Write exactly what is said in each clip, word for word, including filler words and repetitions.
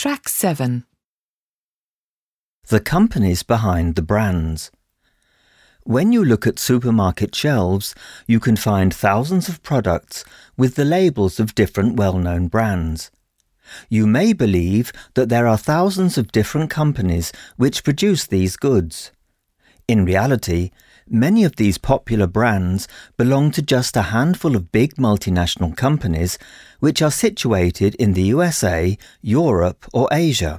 Track seven. The companies behind the brands. When you look at supermarket shelves, you can find thousands of products with the labels of different well-known brands. You may believe that there are thousands of different companies which produce these goods. In reality, many of these popular brands belong to just a handful of big multinational companies which are situated in the U S A, Europe or Asia.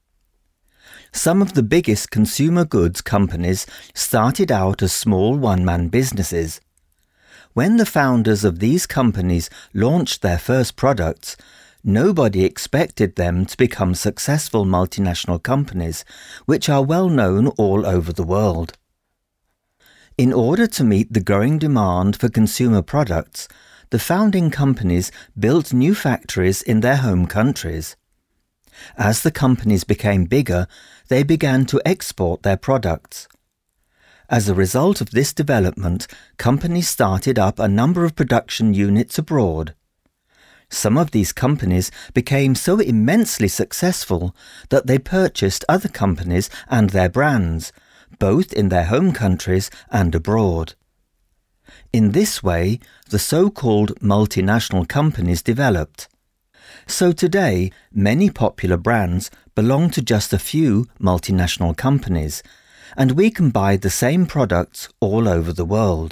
Some of the biggest consumer goods companies started out as small one-man businesses. When the founders of these companies launched their first products, nobody expected them to become successful multinational companies, which are well known all over the world. In order to meet the growing demand for consumer products, the founding companies built new factories in their home countries. As the companies became bigger, they began to export their products. As a result of this development, companies started up a number of production units abroad. Some of these companies became so immensely successful that they purchased other companies and their brands, both in their home countries and abroad. In this way, the so-called multinational companies developed. So today, many popular brands belong to just a few multinational companies, and we can buy the same products all over the world.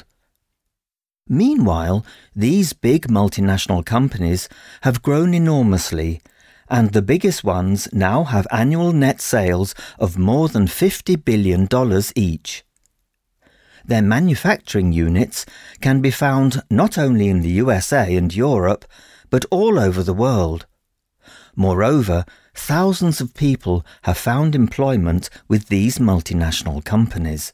Meanwhile, these big multinational companies have grown enormously, and the biggest ones now have annual net sales of more than fifty billion dollars each. Their manufacturing units can be found not only in the U S A and Europe, but all over the world. Moreover, thousands of people have found employment with these multinational companies.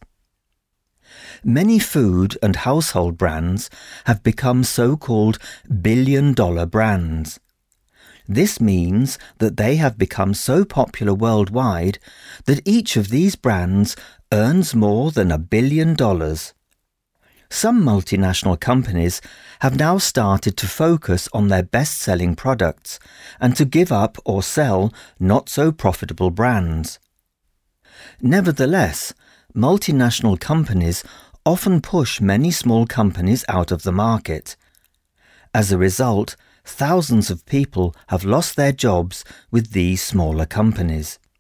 Many food and household brands have become so-called billion-dollar brands. This means that they have become so popular worldwide that each of these brands earns more than a billion dollars. Some multinational companies have now started to focus on their best-selling products and to give up or sell not-so-profitable brands. Nevertheless, multinational companies often push many small companies out of the market. As a result, thousands of people have lost their jobs with these smaller companies.